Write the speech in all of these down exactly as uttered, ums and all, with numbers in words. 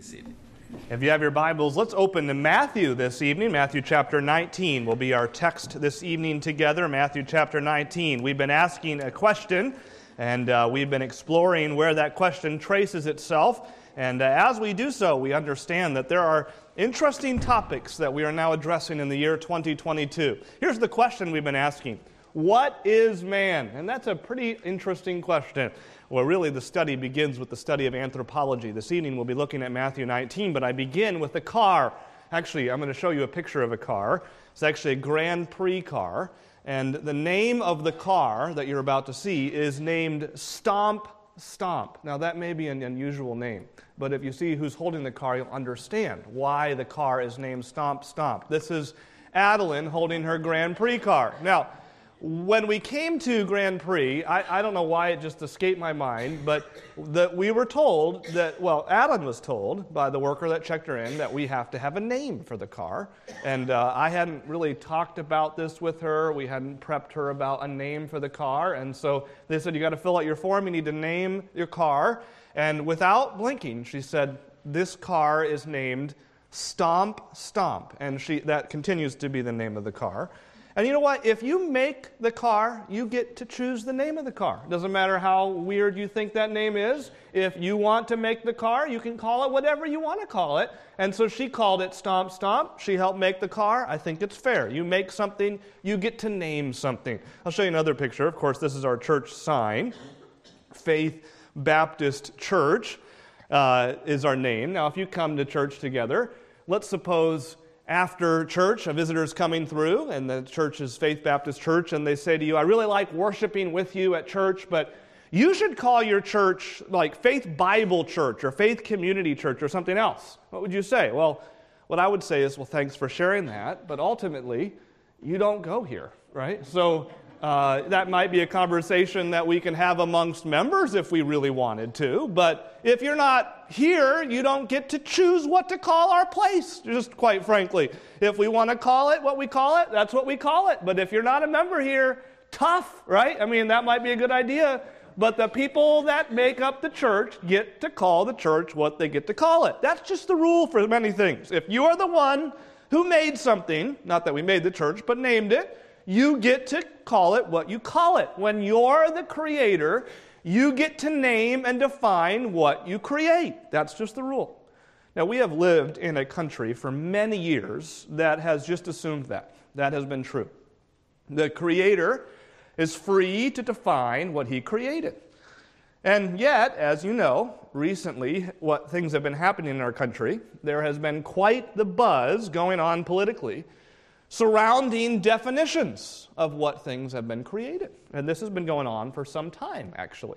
seated. If you have your Bibles, let's open to Matthew this evening. Matthew chapter nineteen will be our text this evening together. Matthew chapter nineteen. We've been asking a question, and uh, we've been exploring where that question traces itself. And uh, as we do so, we understand that there are interesting topics that we are now addressing in the year twenty twenty-two. Here's the question we've been asking. What is man? And that's a pretty interesting question. Well, really, the study begins with the study of anthropology. This evening, we'll be looking at Matthew nineteen, but I begin with a car. Actually, I'm going to show you a picture of a car. It's actually a Grand Prix car, and the name of the car that you're about to see is named Stomp Stomp. Now, that may be an unusual name, but if you see who's holding the car, you'll understand why the car is named Stomp Stomp. This is Adeline holding her Grand Prix car. Now, when we came to Grand Prix, I, I don't know why it just escaped my mind, but that we were told that, well, Adeline was told by the worker that checked her in that we have to have a name for the car. And uh, I hadn't really talked about this with her. We hadn't prepped her about a name for the car. And so they said, you got to fill out your form. You need to name your car. And without blinking, she said, this car is named Stomp Stomp. And she that continues to be the name of the car. And you know what? If you make the car, you get to choose the name of the car. Doesn't matter how weird you think that name is. If you want to make the car, you can call it whatever you want to call it. And so she called it Stomp Stomp. She helped make the car. I think it's fair. You make something, you get to name something. I'll show you another picture. Of course, this is our church sign. Faith Baptist Church uh, is our name. Now, if you come to church together, let's suppose after church, a visitor's coming through, and the church is Faith Baptist Church, and they say to you, I really like worshiping with you at church, but you should call your church like Faith Bible Church or Faith Community Church or something else. What would you say? Well, what I would say is, well, thanks for sharing that, but ultimately, you don't go here, right? So uh, that might be a conversation that we can have amongst members if we really wanted to, but if you're not here, you don't get to choose what to call our place, just quite frankly. If we want to call it what we call it, that's what we call it. But if you're not a member here, tough, right? I mean, that might be a good idea. But the people that make up the church get to call the church what they get to call it. That's just the rule for many things. If you are the one who made something, not that we made the church, but named it, you get to call it what you call it. When you're the creator, you get to name and define what you create. That's just the rule. Now, we have lived in a country for many years that has just assumed that. That has been true. The Creator is free to define what He created. And yet, as you know, recently, what things have been happening in our country, there has been quite the buzz going on politically surrounding definitions of what things have been created. And this has been going on for some time, actually.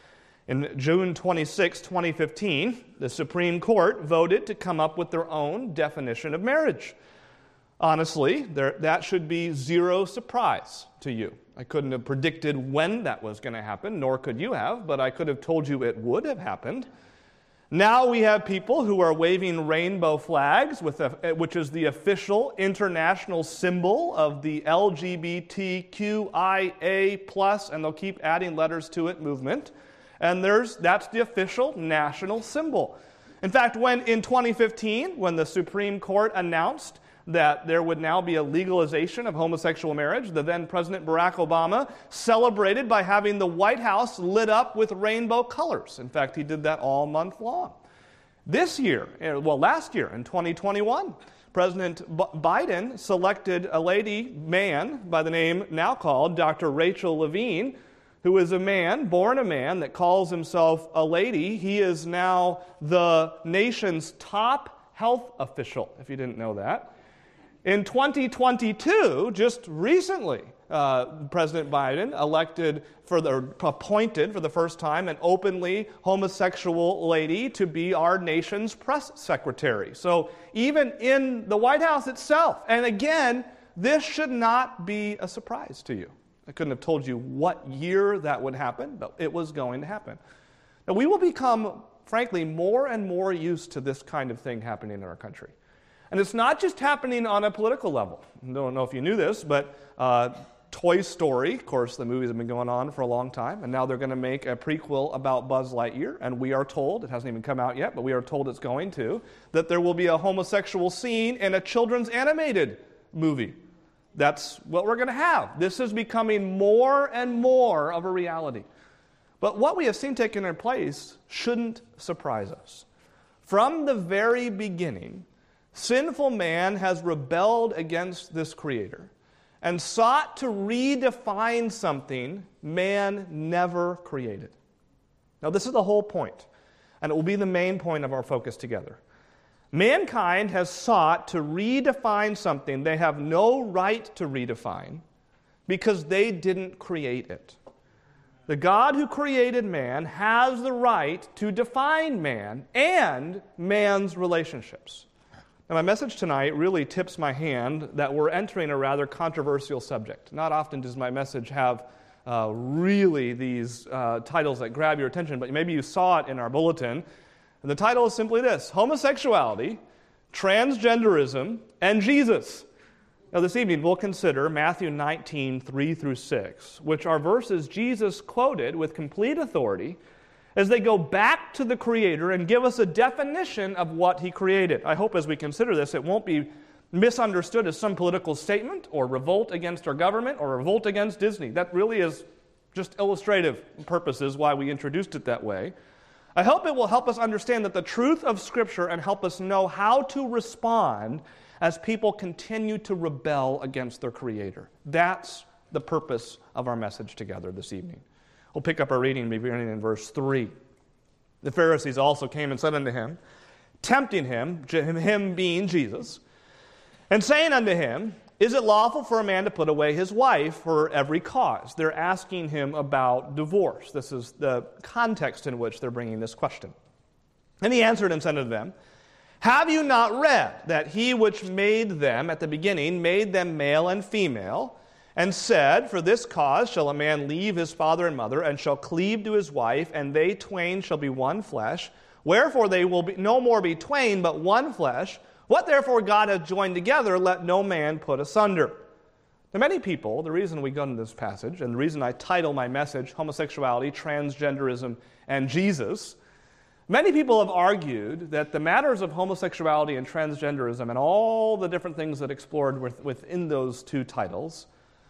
In June twenty-sixth, twenty fifteen, the Supreme Court voted to come up with their own definition of marriage. Honestly, there, that should be zero surprise to you. I couldn't have predicted when that was going to happen, nor could you have, but I could have told you it would have happened. Now we have people who are waving rainbow flags, with a, which is the official international symbol of the L G B T Q I A plus, and they'll keep adding letters to it, movement. And there's that's the official national symbol. In fact, when in twenty fifteen, when the Supreme Court announced that there would now be a legalization of homosexual marriage, the then President Barack Obama celebrated by having the White House lit up with rainbow colors. In fact, he did that all month long. This year, well, last year in twenty twenty-one, President B- Biden selected a lady, man, by the name now called Doctor Rachel Levine, who is a man, born a man, that calls himself a lady. He is now the nation's top health official, if you didn't know that. In twenty twenty-two, just recently, uh, President Biden elected for the appointed for the first time an openly homosexual lady to be our nation's press secretary. So even in the White House itself, and again, this should not be a surprise to you. I couldn't have told you what year that would happen, but it was going to happen. Now, we will become, frankly, more and more used to this kind of thing happening in our country. And it's not just happening on a political level. I don't know if you knew this, but uh, Toy Story. Of course, the movies have been going on for a long time, and now they're going to make a prequel about Buzz Lightyear, and we are told, it hasn't even come out yet, but we are told it's going to, that there will be a homosexual scene in a children's animated movie. That's what we're going to have. This is becoming more and more of a reality. But what we have seen taking place shouldn't surprise us. From the very beginning, sinful man has rebelled against this Creator and sought to redefine something man never created. Now, this is the whole point, and it will be the main point of our focus together. Mankind has sought to redefine something they have no right to redefine because they didn't create it. The God who created man has the right to define man and man's relationships. Now, my message tonight really tips my hand that we're entering a rather controversial subject. Not often does my message have uh, really these uh, titles that grab your attention, but maybe you saw it in our bulletin. And the title is simply this: Homosexuality, Transgenderism, and Jesus. Now, this evening we'll consider Matthew nineteen, three through six, which are verses Jesus quoted with complete authority as they go back to the Creator and give us a definition of what He created. I hope as we consider this, it won't be misunderstood as some political statement or revolt against our government or revolt against Disney. That really is just illustrative purposes why we introduced it that way. I hope it will help us understand that the truth of Scripture and help us know how to respond as people continue to rebel against their Creator. That's the purpose of our message together this evening. We'll pick up our reading beginning in verse three. The Pharisees also came and said unto him, tempting him, him being Jesus, and saying unto him, is it lawful for a man to put away his wife for every cause? They're asking him about divorce. This is the context in which they're bringing this question. And he answered and said unto them, have you not read that he which made them at the beginning made them male and female, and said, for this cause shall a man leave his father and mother, and shall cleave to his wife, and they twain shall be one flesh. Wherefore they will be no more be twain, but one flesh. What therefore God hath joined together, let no man put asunder. Now, many people, the reason we go into this passage, and the reason I title my message, Homosexuality, Transgenderism, and Jesus, many people have argued that the matters of homosexuality and transgenderism and all the different things that explored with, within those two titles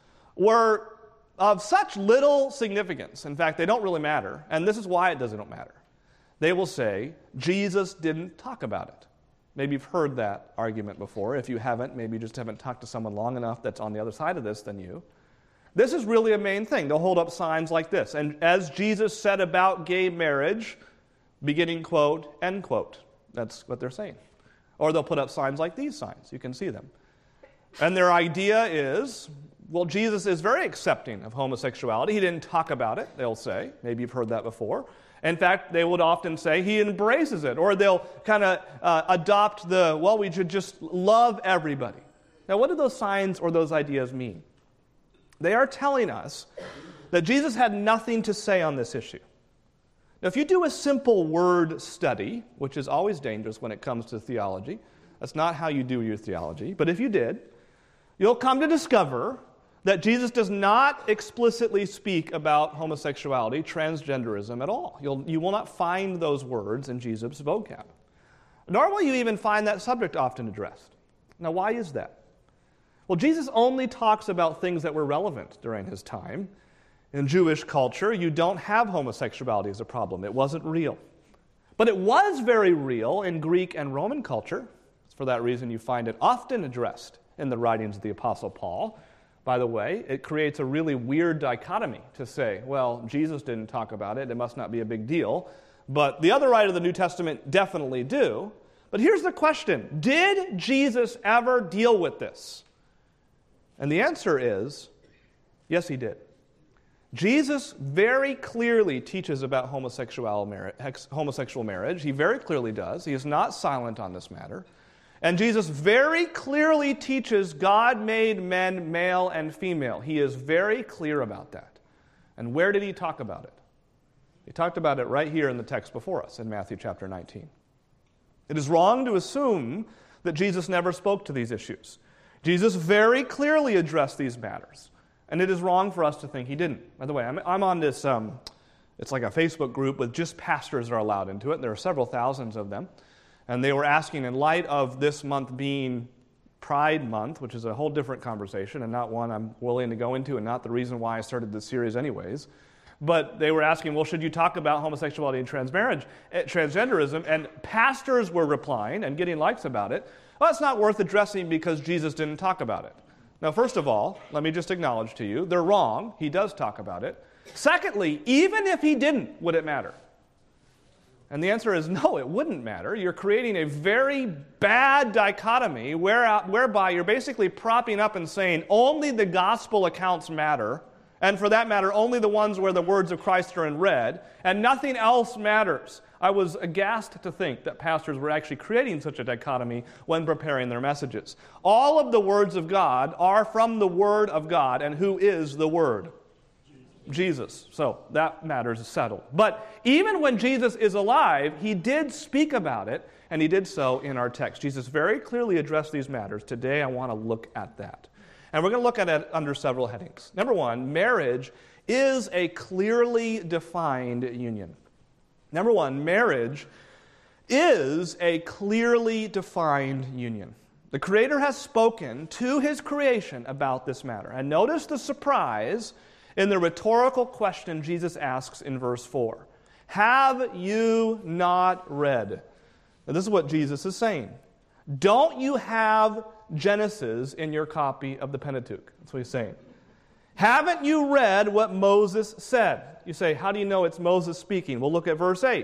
were of such little significance. In fact, they don't really matter, and this is why it doesn't matter. They will say, Jesus didn't talk about it. Maybe you've heard that argument before. If you haven't, maybe you just haven't talked to someone long enough that's on the other side of this than you. This is really a main thing. They'll hold up signs like this. And as Jesus said about gay marriage, beginning quote, end quote. That's what they're saying. Or they'll put up signs like these signs. You can see them. And their idea is, well, Jesus is very accepting of homosexuality. He didn't talk about it, they'll say. Maybe you've heard that before. In fact, they would often say he embraces it, or they'll kind of uh, adopt the, well, we should just love everybody. Now, what do those signs or those ideas mean? They are telling us that Jesus had nothing to say on this issue. Now, if you do a simple word study, which is always dangerous when it comes to theology, that's not how you do your theology, but if you did, you'll come to discover that Jesus does not explicitly speak about homosexuality, transgenderism at all. You'll, you will not find those words in Jesus' vocab. Nor will you even find that subject often addressed. Now, why is that? Well, Jesus only talks about things that were relevant during his time. In Jewish culture, you don't have homosexuality as a problem. It wasn't real. But it was very real in Greek and Roman culture. For that reason, you find it often addressed in the writings of the Apostle Paul. By the way, it creates a really weird dichotomy to say, well, Jesus didn't talk about it, it must not be a big deal. But the other writers of the New Testament definitely do. But here's the question: did Jesus ever deal with this? And the answer is, yes, he did. Jesus very clearly teaches about homosexual marriage, homosexual marriage. He very clearly does. He is not silent on this matter. And Jesus very clearly teaches God made men male and female. He is very clear about that. And where did he talk about it? He talked about it right here in the text before us in Matthew chapter nineteen. It is wrong to assume that Jesus never spoke to these issues. Jesus very clearly addressed these matters. And it is wrong for us to think he didn't. By the way, I'm, I'm on this, um, it's like a Facebook group with just pastors are allowed into it. There are several thousands of them. And they were asking, in light of this month being Pride Month, which is a whole different conversation and not one I'm willing to go into and not the reason why I started this series anyways. But they were asking, well, should you talk about homosexuality and transmarriage, eh, transgenderism? And pastors were replying and getting likes about it. Well, it's not worth addressing because Jesus didn't talk about it. Now, first of all, let me just acknowledge to you, they're wrong. He does talk about it. Secondly, even if he didn't, would it matter? And the answer is no, it wouldn't matter. You're creating a very bad dichotomy where, whereby you're basically propping up and saying only the gospel accounts matter, and for that matter, only the ones where the words of Christ are in red, and nothing else matters. I was aghast to think that pastors were actually creating such a dichotomy when preparing their messages. All of the words of God are from the Word of God, and who is the Word? Jesus. So that matter is settled. But even when Jesus is alive, he did speak about it, and he did so in our text. Jesus very clearly addressed these matters. Today I want to look at that. And we're going to look at it under several headings. Number one, marriage is a clearly defined union. Number one, marriage is a clearly defined union. The Creator has spoken to his creation about this matter. And notice the surprise in the rhetorical question Jesus asks in verse four. Have you not read? Now, this is what Jesus is saying. Don't you have Genesis in your copy of the Pentateuch? That's what he's saying. Haven't you read what Moses said? You say, how do you know it's Moses speaking? Well, look at verse eight.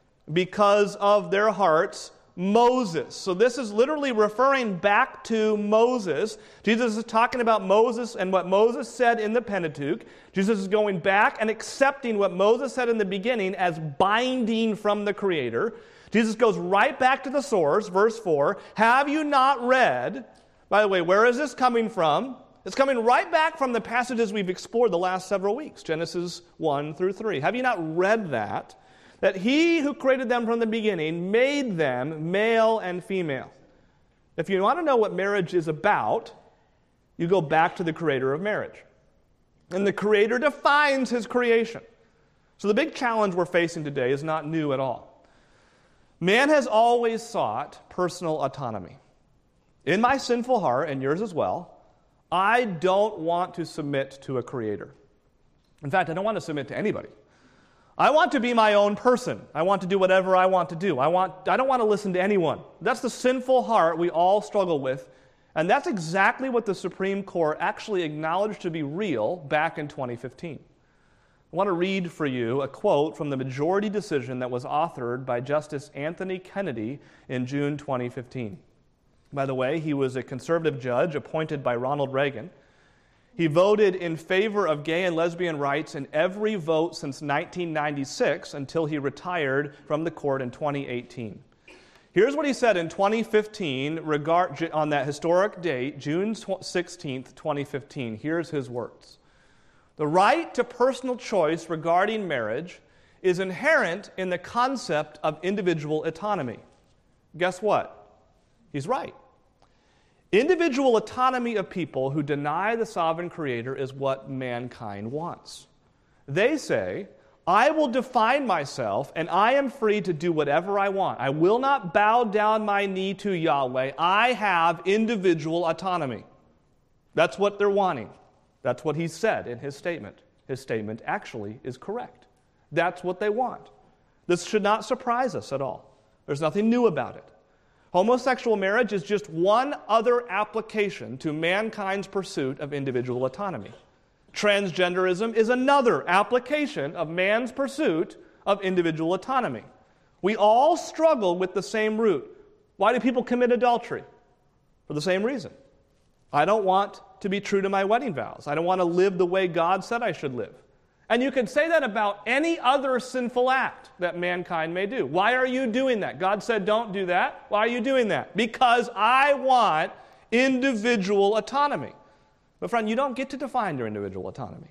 Because of their hearts, Moses. So this is literally referring back to Moses. Jesus is talking about Moses and what Moses said in the Pentateuch. Jesus is going back and accepting what Moses said in the beginning as binding from the Creator. Jesus goes right back to the source, verse four. Have you not read? By the way, where is this coming from? It's coming right back from the passages we've explored the last several weeks, Genesis one through three. Have you not read that? That he who created them from the beginning made them male and female. If you want to know what marriage is about, you go back to the Creator of marriage. And the Creator defines his creation. So the big challenge we're facing today is not new at all. Man has always sought personal autonomy. In my sinful heart, and yours as well, I don't want to submit to a creator. In fact, I don't want to submit to anybody. I want to be my own person. I want to do whatever I want to do. I want, I don't want to listen to anyone. That's the sinful heart we all struggle with. And that's exactly what the Supreme Court actually acknowledged to be real back in twenty fifteen. I want to read for you a quote from the majority decision that was authored by Justice Anthony Kennedy in June twenty fifteen. By the way, he was a conservative judge appointed by Ronald Reagan. He voted in favor of gay and lesbian rights in every vote since nineteen ninety-six until he retired from the court in twenty eighteen. Here's what he said in twenty fifteen regard, on that historic date, June sixteenth, twenty fifteen. Here's his words. The right to personal choice regarding marriage is inherent in the concept of individual autonomy. Guess what? He's right. Individual autonomy of people who deny the sovereign Creator is what mankind wants. They say, I will define myself and I am free to do whatever I want. I will not bow down my knee to Yahweh. I have individual autonomy. That's what they're wanting. That's what he said in his statement. His statement actually is correct. That's what they want. This should not surprise us at all. There's nothing new about it. Homosexual marriage is just one other application to mankind's pursuit of individual autonomy. Transgenderism is another application of man's pursuit of individual autonomy. We all struggle with the same root. Why do people commit adultery? For the same reason. I don't want to be true to my wedding vows. I don't want to live the way God said I should live. And you can say that about any other sinful act that mankind may do. Why are you doing that? God said don't do that. Why are you doing that? Because I want individual autonomy. But friend, you don't get to define your individual autonomy.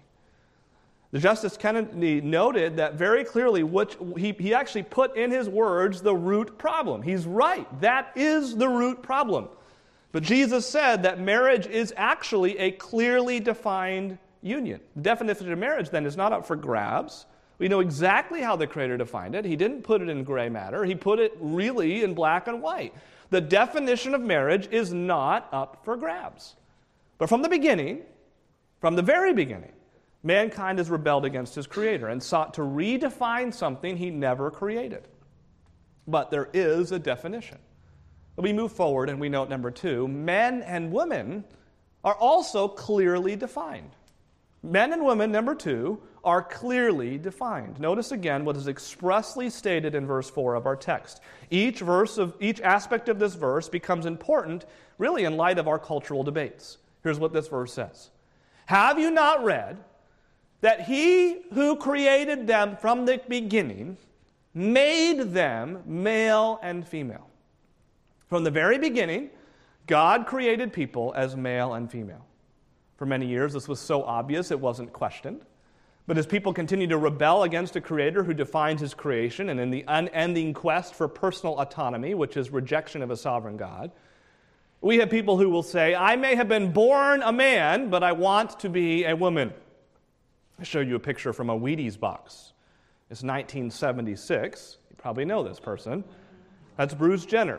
The Justice Kennedy noted that very clearly, which he, he actually put in his words the root problem. He's right. That is the root problem. But Jesus said that marriage is actually a clearly defined union. The definition of marriage then is not up for grabs. We know exactly how the Creator defined it. He didn't put it in gray matter. He put it really in black and white. The definition of marriage is not up for grabs. But from the beginning, from the very beginning, mankind has rebelled against his Creator and sought to redefine something he never created. But there is a definition. We move forward and we note number two, men and women are also clearly defined. Men and women, number two, are clearly defined. Notice again what is expressly stated in verse four of our text. Each verse of each aspect of this verse becomes important, really in light of our cultural debates. Here's what this verse says. Have you not read that he who created them from the beginning made them male and female? From the very beginning, God created people as male and female. For many years, this was so obvious it wasn't questioned. But as people continue to rebel against a Creator who defines His creation, and in the unending quest for personal autonomy, which is rejection of a sovereign God, we have people who will say, I may have been born a man, but I want to be a woman. I show you a picture from a Wheaties box. It's nineteen seventy-six. You probably know this person. That's Bruce Jenner.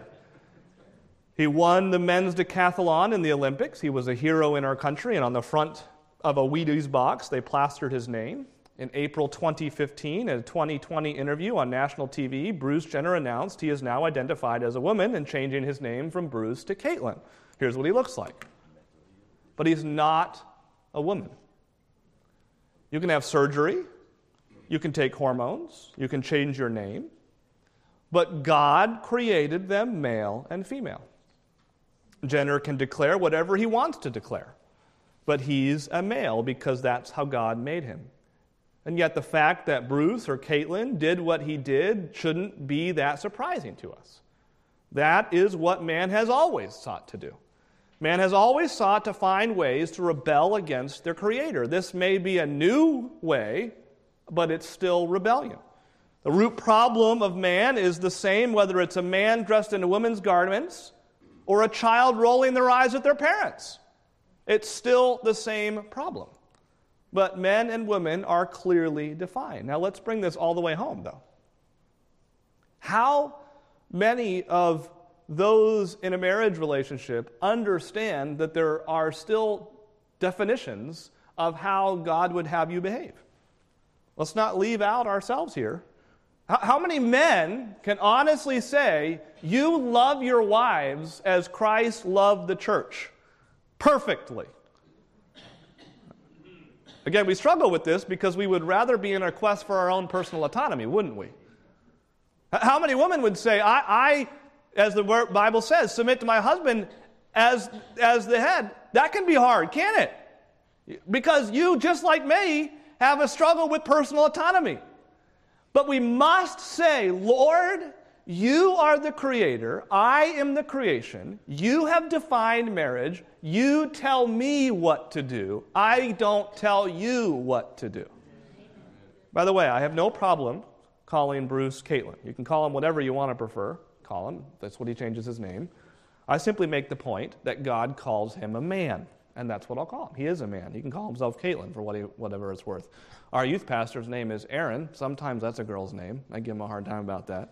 He won the men's decathlon in the Olympics. He was a hero in our country, and on the front of a Wheaties box, they plastered his name. In April twenty fifteen, in a twenty twenty interview on national T V, Bruce Jenner announced he is now identified as a woman and changing his name from Bruce to Caitlyn. Here's what he looks like. But he's not a woman. You can have surgery, you can take hormones, you can change your name, but God created them male and female. Jenner can declare whatever he wants to declare, but he's a male because that's how God made him. And yet the fact that Bruce or Caitlyn did what he did shouldn't be that surprising to us. That is what man has always sought to do. Man has always sought to find ways to rebel against their Creator. This may be a new way, but it's still rebellion. The root problem of man is the same whether it's a man dressed in a woman's garments or a child rolling their eyes at their parents. It's still the same problem. But men and women are clearly defined. Now let's bring this all the way home, though. How many of those in a marriage relationship understand that there are still definitions of how God would have you behave? Let's not leave out ourselves here. How many men can honestly say, you love your wives as Christ loved the church? Perfectly. Again, we struggle with this because we would rather be in a quest for our own personal autonomy, wouldn't we? How many women would say, I, I as the Bible says, submit to my husband as, as the head? That can be hard, can't it? Because you, just like me, have a struggle with personal autonomy. But we must say, Lord, you are the Creator. I am the creation. You have defined marriage. You tell me what to do. I don't tell you what to do. By the way, I have no problem calling Bruce Caitlyn. You can call him whatever you want to prefer. Call him. That's what he changes his name. I simply make the point that God calls him a man. And that's what I'll call him. He is a man. He can call himself Caitlyn for what he, whatever it's worth. Our youth pastor's name is Aaron. Sometimes that's a girl's name. I give him a hard time about that.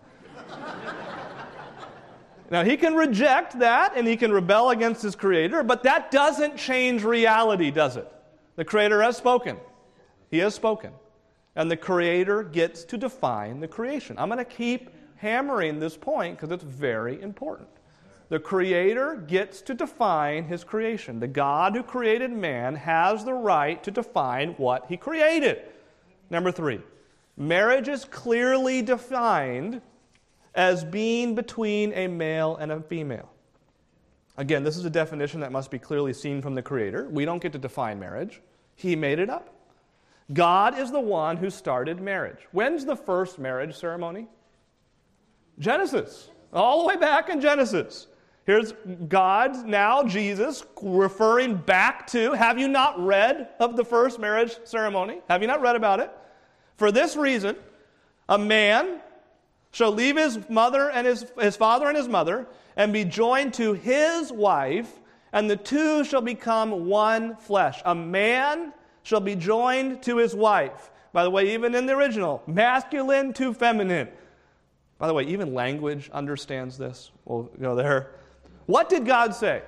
Now, he can reject that and he can rebel against his Creator, but that doesn't change reality, does it? The Creator has spoken. He has spoken. And the Creator gets to define the creation. I'm going to keep hammering this point because it's very important. The Creator gets to define His creation. The God who created man has the right to define what He created. Number three, marriage is clearly defined as being between a male and a female. Again, this is a definition that must be clearly seen from the Creator. We don't get to define marriage. He made it up. God is the one who started marriage. When's the first marriage ceremony? Genesis. All the way back in Genesis. Here's God, now Jesus, referring back to, have you not read of the first marriage ceremony? Have you not read about it? For this reason, a man shall leave his mother and his, his father and his mother and be joined to his wife, and the two shall become one flesh. A man shall be joined to his wife. By the way, even in the original, masculine to feminine. By the way, even language understands this. We'll go there. What did God say?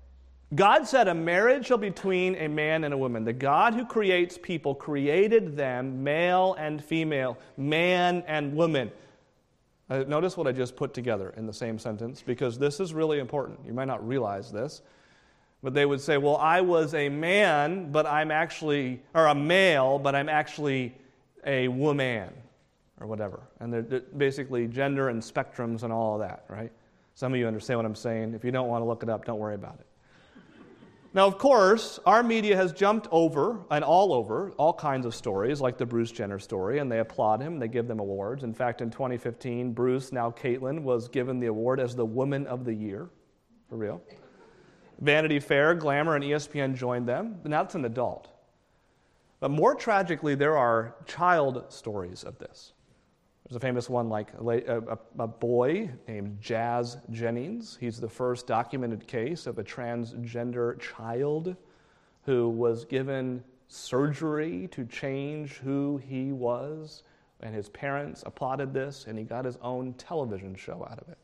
God said a marriage shall be between a man and a woman. The God who creates people created them male and female, man and woman. Uh, notice what I just put together in the same sentence, because this is really important. You might not realize this, but they would say, well, I was a man, but I'm actually, or a male, but I'm actually a woman, or whatever. And they're, they're basically gender and spectrums and all of that, right? Some of you understand what I'm saying. If you don't want to look it up, don't worry about it. Now, of course, our media has jumped over and all over all kinds of stories, like the Bruce Jenner story, and they applaud him. They give them awards. In fact, in twenty fifteen, Bruce, now Caitlyn, was given the award as the Woman of the Year. For real. Vanity Fair, Glamour, and E S P N joined them. Now it's an adult. But more tragically, there are child stories of this. There's a famous one like a, a, a boy named Jazz Jennings. He's the first documented case of a transgender child who was given surgery to change who he was, and his parents applauded this, and he got his own television show out of it.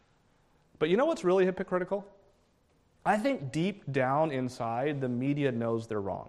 But you know what's really hypocritical? I think deep down inside, the media knows they're wrong.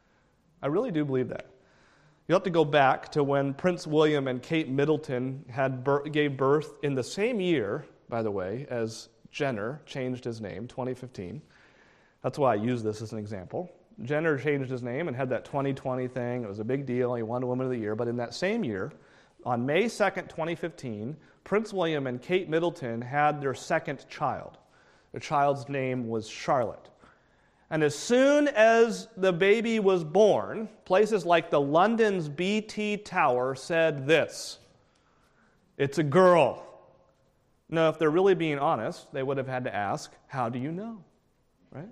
I really do believe that. You'll have to go back to when Prince William and Kate Middleton had bir- gave birth in the same year, by the way, as Jenner changed his name, twenty fifteen. That's why I use this as an example. Jenner changed his name and had that twenty twenty thing. It was a big deal. He won Woman of the Year. But in that same year, on May second, twenty fifteen, Prince William and Kate Middleton had their second child. The child's name was Charlotte. And as soon as the baby was born, places like the London's B T Tower said this: it's a girl. Now, if they're really being honest, they would have had to ask, how do you know? Right?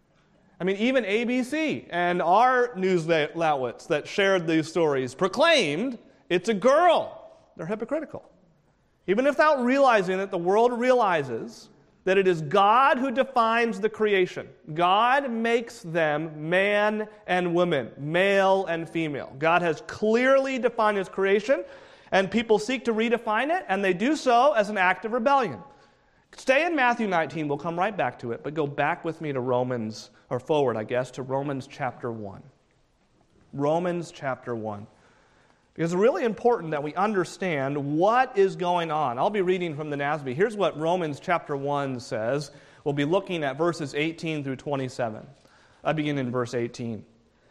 I mean, even A B C and our news outlets that shared these stories proclaimed it's a girl. They're hypocritical. Even without realizing it, the world realizes that it is God who defines the creation. God makes them man and woman, male and female. God has clearly defined his creation, and people seek to redefine it, and they do so as an act of rebellion. Stay in Matthew nineteen, we'll come right back to it, but go back with me to Romans, or forward, I guess, to Romans chapter one. Romans chapter one. Because it's really important that we understand what is going on. I'll be reading from the N A S B. Here's what Romans chapter one says. We'll be looking at verses eighteen through twenty-seven. I begin in verse eighteen.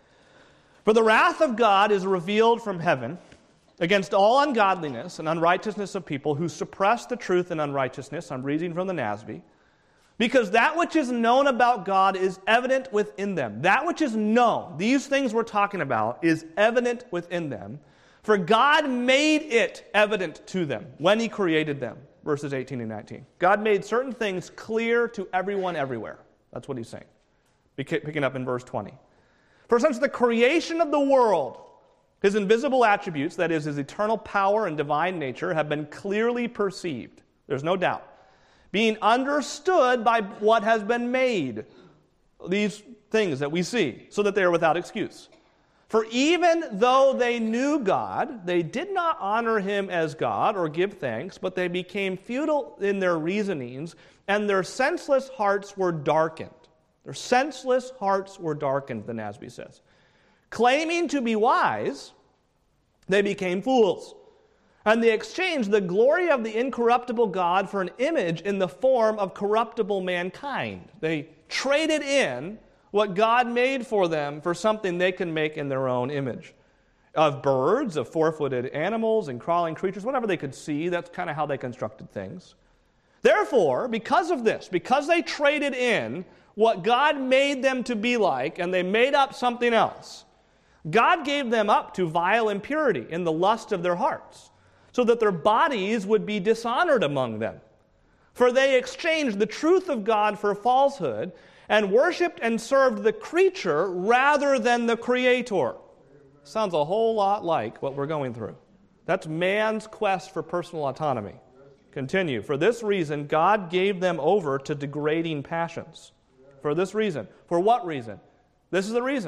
For the wrath of God is revealed from heaven against all ungodliness and unrighteousness of people who suppress the truth in unrighteousness. I'm reading from the N A S B. Because that which is known about God is evident within them. That which is known, these things we're talking about, is evident within them. For God made it evident to them when he created them. Verses eighteen and nineteen. God made certain things clear to everyone everywhere. That's what he's saying. Picking up in verse twenty. For since the creation of the world, his invisible attributes, that is, his eternal power and divine nature, have been clearly perceived. There's no doubt. Being understood by what has been made. These things that we see, so that they are without excuse. For even though they knew God, they did not honor him as God or give thanks, but they became futile in their reasonings, and their senseless hearts were darkened. Their senseless hearts were darkened, the N A S B says. Claiming to be wise, they became fools. And they exchanged the glory of the incorruptible God for an image in the form of corruptible mankind. They traded in what God made for them for something they can make in their own image. Of birds, of four-footed animals, and crawling creatures, whatever they could see, that's kind of how they constructed things. Therefore, because of this, because they traded in what God made them to be like, and they made up something else, God gave them up to vile impurity in the lust of their hearts, so that their bodies would be dishonored among them. For they exchanged the truth of God for falsehood, and worshipped and served the creature rather than the Creator. Sounds a whole lot like what we're going through. That's man's quest for personal autonomy. Continue. For this reason, God gave them over to degrading passions. For this reason. For what reason? This is the reason.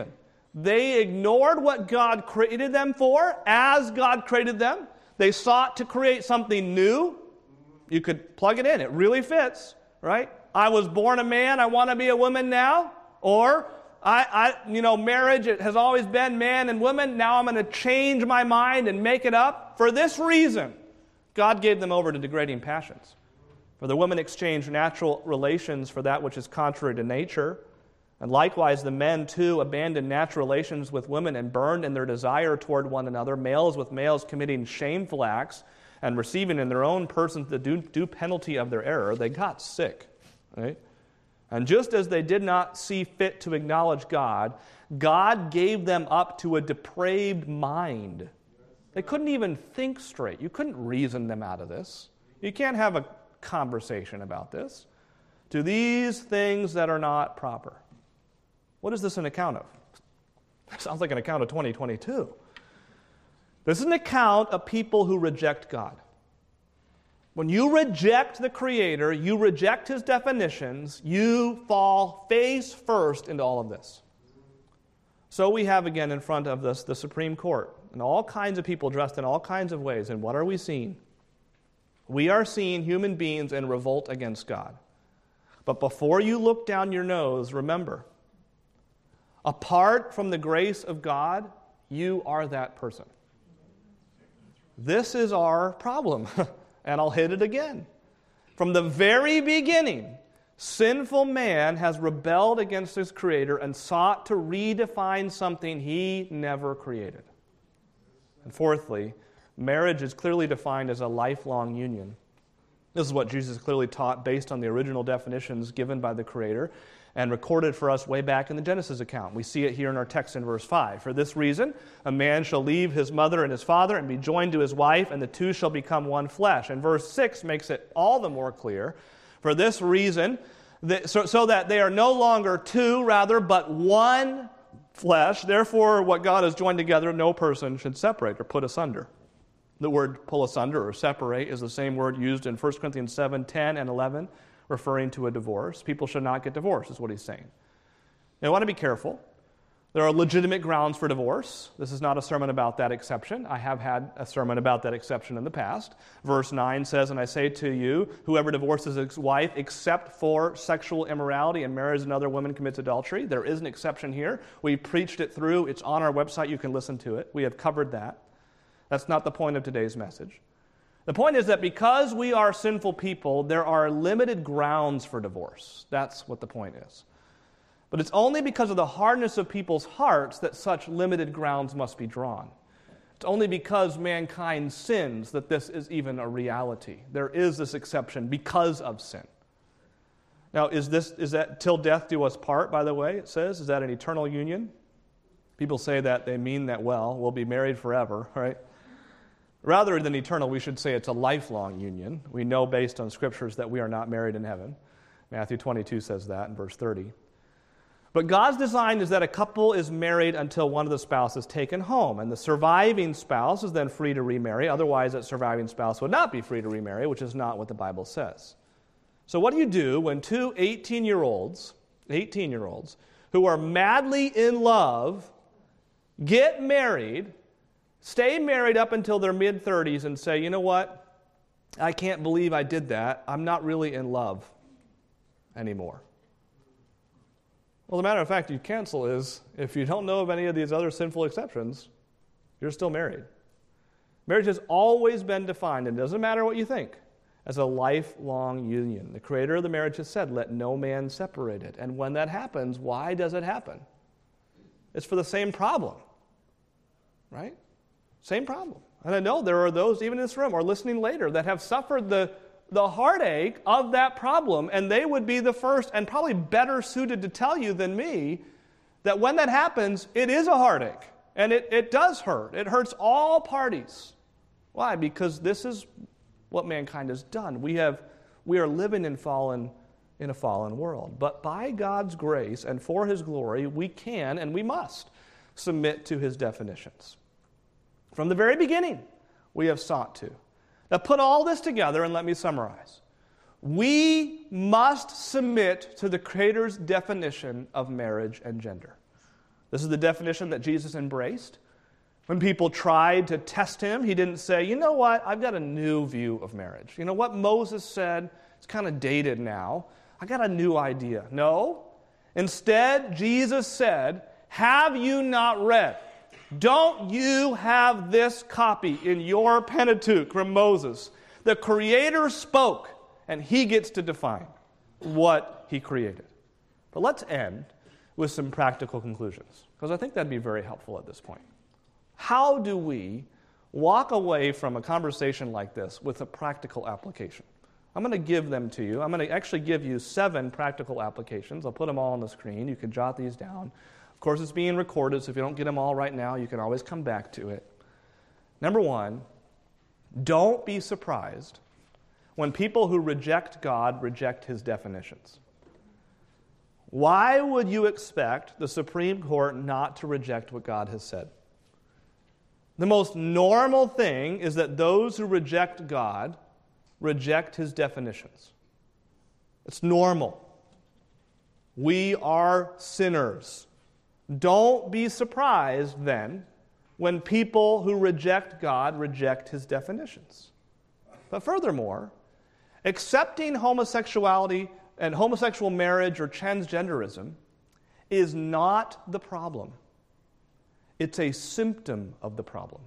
They ignored what God created them for as God created them. They sought to create something new. You could plug it in. It really fits, right? I was born a man. I want to be a woman now. Or, I, I, you know, marriage, it has always been man and woman. Now I'm going to change my mind and make it up. For this reason, God gave them over to degrading passions. For the women exchanged natural relations for that which is contrary to nature. And likewise, the men, too, abandoned natural relations with women and burned in their desire toward one another, males with males committing shameful acts and receiving in their own persons the due, due penalty of their error. They got sick, right? And just as they did not see fit to acknowledge God, God gave them up to a depraved mind. They couldn't even think straight. You couldn't reason them out of this. You can't have a conversation about this. To these things that are not proper. What is this an account of? It sounds like an account of twenty twenty-two. This is an account of people who reject God. When you reject the Creator, you reject His definitions, you fall face first into all of this. So we have again in front of us the Supreme Court, and all kinds of people dressed in all kinds of ways. And what are we seeing? We are seeing human beings in revolt against God. But before you look down your nose, remember, apart from the grace of God, you are that person. This is our problem. And I'll hit it again. From the very beginning, sinful man has rebelled against his Creator and sought to redefine something he never created. And fourthly, marriage is clearly defined as a lifelong union. This is what Jesus clearly taught based on the original definitions given by the Creator and recorded for us way back in the Genesis account. We see it here in our text in verse five. For this reason, a man shall leave his mother and his father and be joined to his wife, and the two shall become one flesh. And verse six makes it all the more clear. For this reason, that, so, so that they are no longer two, rather, but one flesh. Therefore, what God has joined together, no person should separate or put asunder. The word pull asunder or separate is the same word used in First Corinthians seven, ten, and eleven, referring to a divorce. People should not get divorced, is what he's saying. Now, I want to be careful. There are legitimate grounds for divorce. This is not a sermon about that exception. I have had a sermon about that exception in the past. Verse nine says, and I say to you, whoever divorces his wife except for sexual immorality and marries another woman commits adultery. There is an exception here. We preached it through. It's on our website. You can listen to it. We have covered that. That's not the point of today's message. The point is that because we are sinful people, there are limited grounds for divorce. That's what the point is. But it's only because of the hardness of people's hearts that such limited grounds must be drawn. It's only because mankind sins that this is even a reality. There is this exception because of sin. Now, is this is that till death do us part, by the way, it says? Is that an eternal union? People say that, they mean that well. We'll be married forever, right? Rather than eternal, we should say it's a lifelong union. We know based on scriptures that we are not married in heaven. Matthew twenty-two says that in verse thirty. But God's design is that a couple is married until one of the spouses is taken home, and the surviving spouse is then free to remarry. Otherwise, that surviving spouse would not be free to remarry, which is not what the Bible says. So what do you do when two eighteen-year-olds, eighteen-year-olds, who are madly in love, get married, stay married up until their mid-thirties and say, you know what, I can't believe I did that. I'm not really in love anymore. Well, the matter of fact you cancel is, if you don't know of any of these other sinful exceptions, you're still married. Marriage has always been defined, and it doesn't matter what you think, as a lifelong union. The Creator of the marriage has said, let no man separate it. And when that happens, why does it happen? It's for the same problem, right? Same problem. And I know there are those, even in this room or listening later, that have suffered the, the heartache of that problem, and they would be the first and probably better suited to tell you than me that when that happens, it is a heartache, and it, it does hurt. It hurts all parties. Why? Because this is what mankind has done. We have, we are living in fallen, in a fallen world. But by God's grace and for His glory, we can and we must submit to His definitions. From the very beginning, we have sought to. Now put all this together and let me summarize. We must submit to the Creator's definition of marriage and gender. This is the definition that Jesus embraced. When people tried to test him, he didn't say, you know what, I've got a new view of marriage. You know what Moses said, it's kind of dated now. I got a new idea. No. Instead, Jesus said, have you not read? Don't you have this copy in your Pentateuch from Moses? The Creator spoke, and he gets to define what he created. But let's end with some practical conclusions, because I think that'd be very helpful at this point. How do we walk away from a conversation like this with a practical application? I'm going to give them to you. I'm going to actually give you seven practical applications. I'll put them all on the screen. You can jot these down. Of course, it's being recorded, so if you don't get them all right now, you can always come back to it. Number one, don't be surprised when people who reject God reject his definitions. Why would you expect the Supreme Court not to reject what God has said? The most normal thing is that those who reject God reject his definitions. It's normal. We are sinners. Don't be surprised, then, when people who reject God reject his definitions. But furthermore, accepting homosexuality and homosexual marriage or transgenderism is not the problem. It's a symptom of the problem.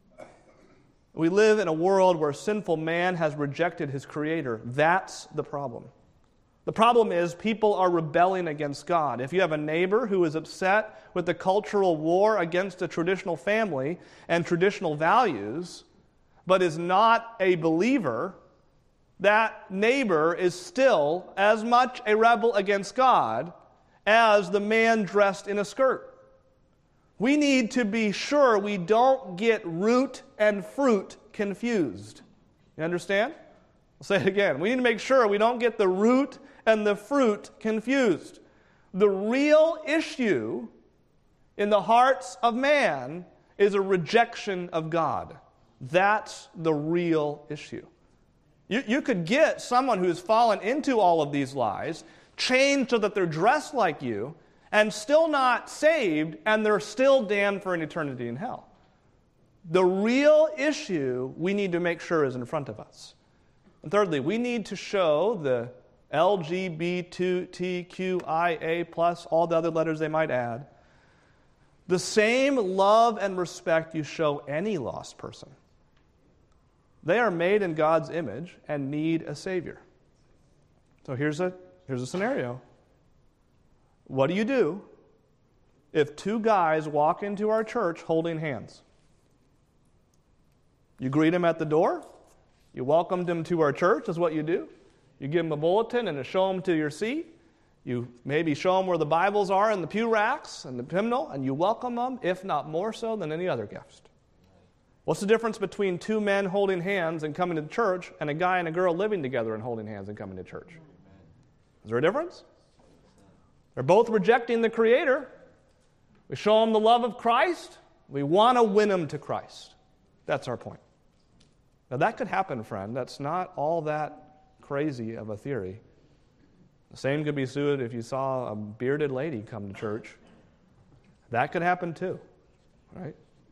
We live in a world where sinful man has rejected his Creator. That's the problem. The problem is people are rebelling against God. If you have a neighbor who is upset with the cultural war against a traditional family and traditional values, but is not a believer, that neighbor is still as much a rebel against God as the man dressed in a skirt. We need to be sure we don't get root and fruit confused. You understand? I'll say it again. We need to make sure we don't get the root and the fruit confused. The real issue in the hearts of man is a rejection of God. That's the real issue. You, you could get someone who's fallen into all of these lies, changed so that they're dressed like you, and still not saved, and they're still damned for an eternity in hell. The real issue we need to make sure is in front of us. And thirdly, we need to show the L G B T Q I A plus, all the other letters they might add, the same love and respect you show any lost person. They are made in God's image and need a Savior. So here's a, here's a scenario. What do you do if two guys walk into our church holding hands? You greet them at the door. You welcome them to our church, is what you do. You give them a bulletin and a show them to your seat. You maybe show them where the Bibles are in the pew racks and the hymnal, and you welcome them, if not more so than any other guest. What's the difference between two men holding hands and coming to church and a guy and a girl living together and holding hands and coming to church? Is there a difference? They're both rejecting the Creator. We show them the love of Christ. We want to win them to Christ. That's our point. Now that could happen, friend. That's not all that crazy of a theory. The same could be said if you saw a bearded lady come to church. That could happen too, right?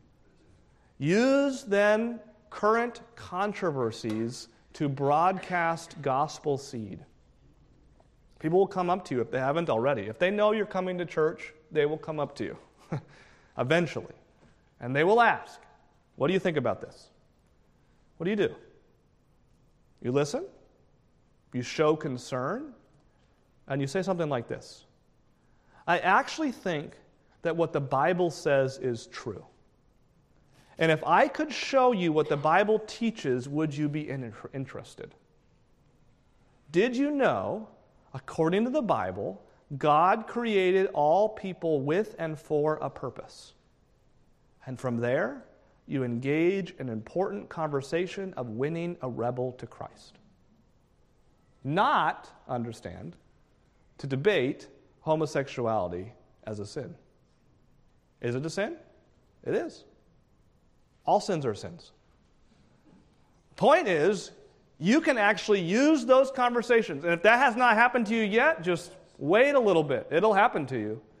Use then current controversies to broadcast gospel seed. People will come up to you if they haven't already. If they know you're coming to church, they will come up to you eventually. And they will ask, what do you think about this? What do you do? You listen, you show concern, and you say something like this. I actually think that what the Bible says is true. And if I could show you what the Bible teaches, would you be interested? Did you know, according to the Bible, God created all people with and for a purpose? And from there, you engage in an important conversation of winning a rebel to Christ. Not, understand, to debate homosexuality as a sin. Is it a sin? It is. All sins are sins. Point is, you can actually use those conversations. And if that has not happened to you yet, just wait a little bit. It'll happen to you.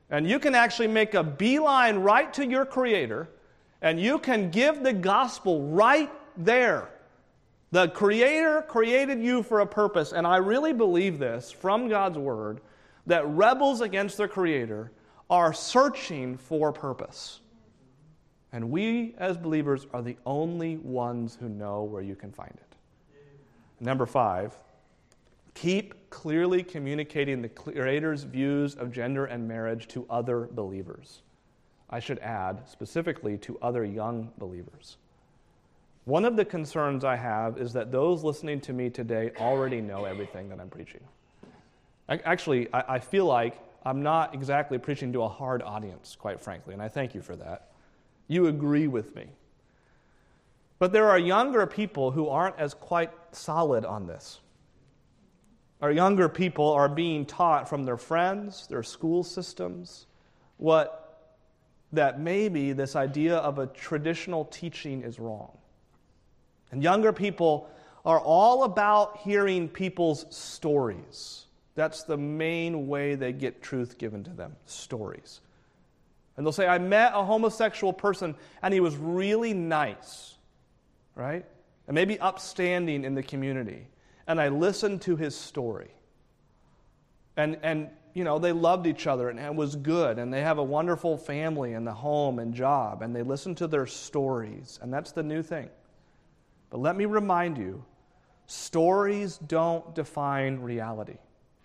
And you can actually make a beeline right to your Creator, and you can give the gospel right there. The Creator created you for a purpose, and I really believe this from God's Word, that rebels against their Creator are searching for purpose. And we, as believers, are the only ones who know where you can find it. Number five, keep clearly communicating the Creator's views of gender and marriage to other believers. I should add, specifically to other young believers. One of the concerns I have is that those listening to me today already know everything that I'm preaching. I, actually, I, I feel like I'm not exactly preaching to a hard audience, quite frankly, and I thank you for that. You agree with me. But there are younger people who aren't as quite solid on this. Our younger people are being taught from their friends, their school systems, what that maybe this idea of a traditional teaching is wrong. And younger people are all about hearing people's stories. That's the main way they get truth given to them, stories. And they'll say, I met a homosexual person and he was really nice, right? And maybe upstanding in the community. And I listened to his story. And, and you know, they loved each other and it was good. And they have a wonderful family and the home and job. And they listen to their stories. And that's the new thing. But let me remind you, stories don't define reality.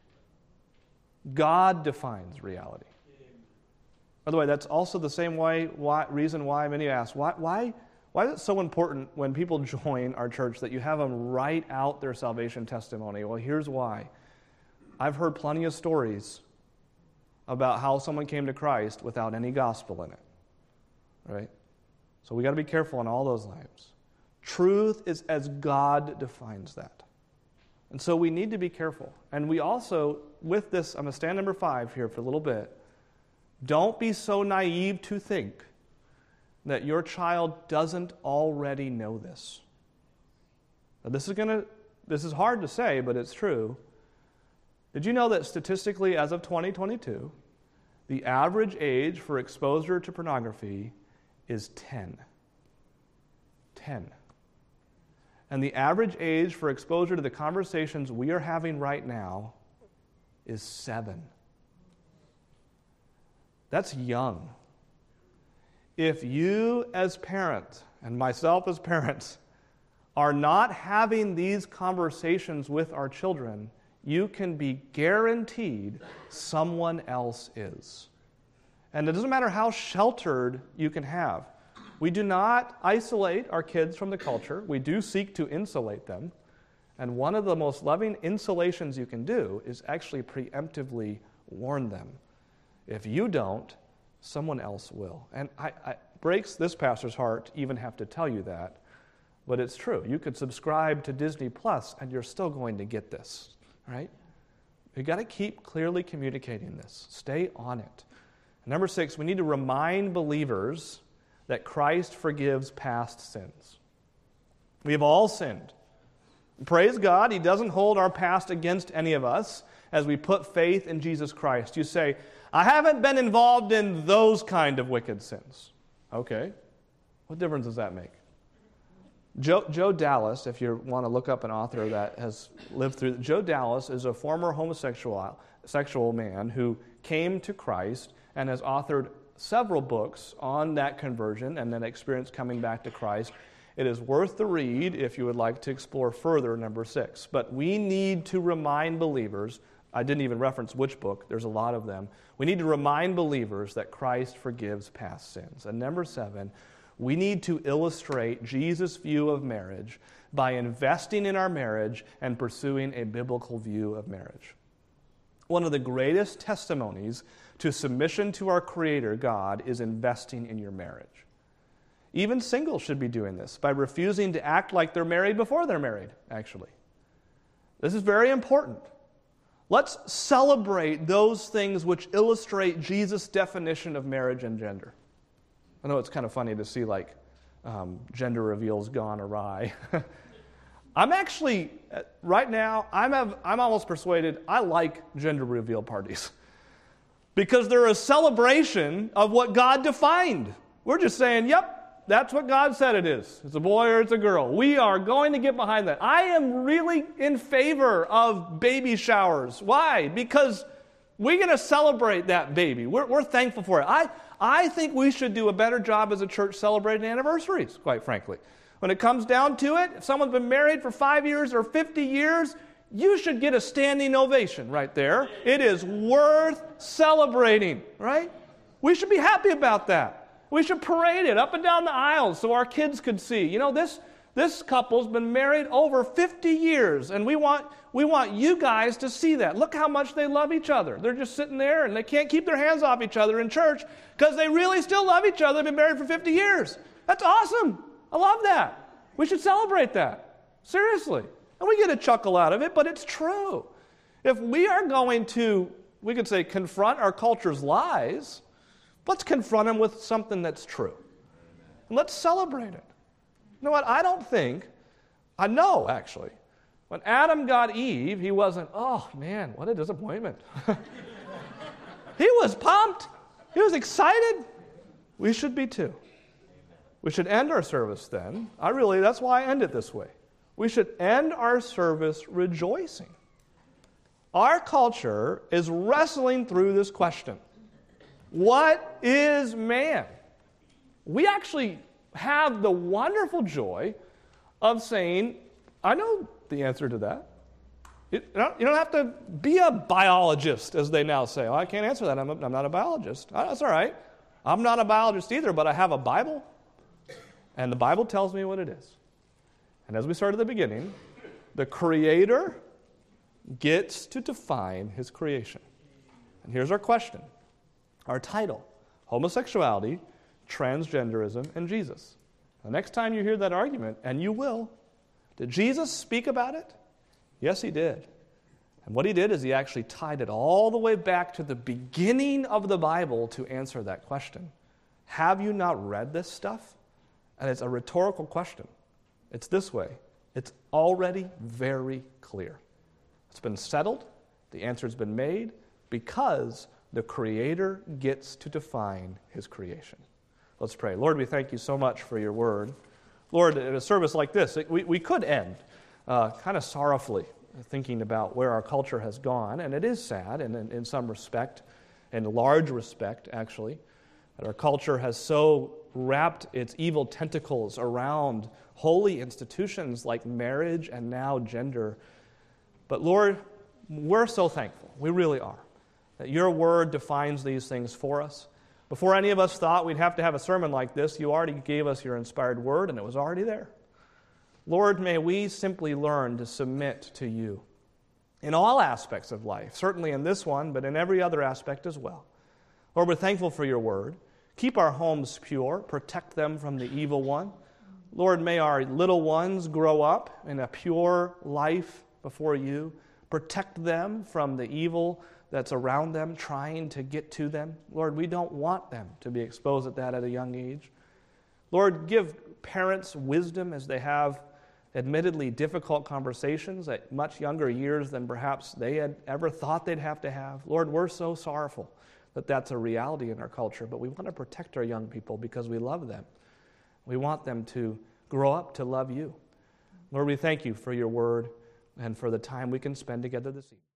God defines reality. By the way, that's also the same way, why, reason why many ask, why, why, why is it so important when people join our church that you have them write out their salvation testimony? Well, here's why. I've heard plenty of stories about how someone came to Christ without any gospel in it. Right? So we got to be careful in all those lives. Truth is as God defines that. And so we need to be careful. And we also, with this, I'm going to stand number five here for a little bit. Don't be so naive to think that your child doesn't already know this. Now, this is going to, this is hard to say, but it's true. Did you know that statistically, as of twenty twenty-two, the average age for exposure to pornography is ten? ten. And the average age for exposure to the conversations we are having right now is seven. That's young. If you as parents, and myself as parents, are not having these conversations with our children, you can be guaranteed someone else is. And it doesn't matter how sheltered you can have. We do not isolate our kids from the culture. We do seek to insulate them. And one of the most loving insulations you can do is actually preemptively warn them. If you don't, someone else will. And I, I breaks this pastor's heart to even have to tell you that, but it's true. You could subscribe to Disney Plus and you're still going to get this, right? You've got to keep clearly communicating this. Stay on it. Number six, we need to remind believers that Christ forgives past sins. We have all sinned. Praise God, He doesn't hold our past against any of us as we put faith in Jesus Christ. You say, I haven't been involved in those kind of wicked sins. Okay. What difference does that make? Joe, Joe Dallas, if you want to look up an author that has lived through, Joe Dallas is a former homosexual sexual man who came to Christ and has authored several books on that conversion and that experience coming back to Christ. It is worth the read if you would like to explore further number six. But we need to remind believers, I didn't even reference which book, there's a lot of them. We need to remind believers that Christ forgives past sins. And number seven, we need to illustrate Jesus' view of marriage by investing in our marriage and pursuing a biblical view of marriage. One of the greatest testimonies to submission to our Creator, God, is investing in your marriage. Even singles should be doing this by refusing to act like they're married before they're married, actually. This is very important. Let's celebrate those things which illustrate Jesus' definition of marriage and gender. I know it's kind of funny to see, like, um, gender reveals gone awry. I'm actually, right now, I'm, have, I'm almost persuaded I like gender reveal parties. because they're a celebration of what God defined. We're just saying, yep, that's what God said it is. It's a boy or it's a girl. We are going to get behind that. I am really in favor of baby showers. Why? Because we're going to celebrate that baby. We're, we're thankful for it. I, I think we should do a better job as a church celebrating anniversaries, quite frankly. When it comes down to it, if someone's been married for five years or fifty years, you should get a standing ovation right there. It is worth celebrating, right? We should be happy about that. We should parade it up and down the aisles so our kids could see. You know, this, this couple's been married over fifty years, and we want, we want you guys to see that. Look how much they love each other. They're just sitting there, and they can't keep their hands off each other in church because they really still love each other. They've been married for fifty years. That's awesome. I love that. We should celebrate that. Seriously. And we get a chuckle out of it, but it's true. If we are going to, we could say, confront our culture's lies, let's confront them with something that's true. And let's celebrate it. You know what? I don't think, I know actually, when Adam got Eve, he wasn't, oh man, what a disappointment. He was pumped. He was excited. We should be too. We should end our service then. I really, that's why I end it this way. We should end our service rejoicing. Our culture is wrestling through this question. What is man? We actually have the wonderful joy of saying, I know the answer to that. You don't, you don't have to be a biologist, as they now say. Oh, I can't answer that. I'm, a, I'm not a biologist. Oh, that's all right. I'm not a biologist either, but I have a Bible. And the Bible tells me what it is. And as we started at the beginning, the Creator gets to define His creation. And here's our question. Our title, Homosexuality, Transgenderism, and Jesus. The next time you hear that argument, and you will, did Jesus speak about it? Yes, He did. And what He did is He actually tied it all the way back to the beginning of the Bible to answer that question. Have you not read this stuff? And it's a rhetorical question. It's this way. It's already very clear. It's been settled. The answer's been made because the Creator gets to define His creation. Let's pray. Lord, we thank You so much for Your word. Lord, in a service like this, we, we could end uh, kind of sorrowfully thinking about where our culture has gone, and it is sad in, in, in some respect, in large respect, actually, that our culture has so wrapped its evil tentacles around holy institutions like marriage and now gender. But Lord, we're so thankful, we really are, that Your word defines these things for us. Before any of us thought we'd have to have a sermon like this, You already gave us Your inspired word, and it was already there. Lord, may we simply learn to submit to You in all aspects of life, certainly in this one, but in every other aspect as well. Lord, we're thankful for Your word. Keep our homes pure. Protect them from the evil one. Lord, may our little ones grow up in a pure life before You. Protect them from the evil that's around them, trying to get to them. Lord, we don't want them to be exposed at that at a young age. Lord, give parents wisdom as they have admittedly difficult conversations at much younger years than perhaps they had ever thought they'd have to have. Lord, we're so sorrowful that that's a reality in our culture, but we want to protect our young people because we love them. We want them to grow up to love You. Lord, we thank You for Your word and for the time we can spend together this evening.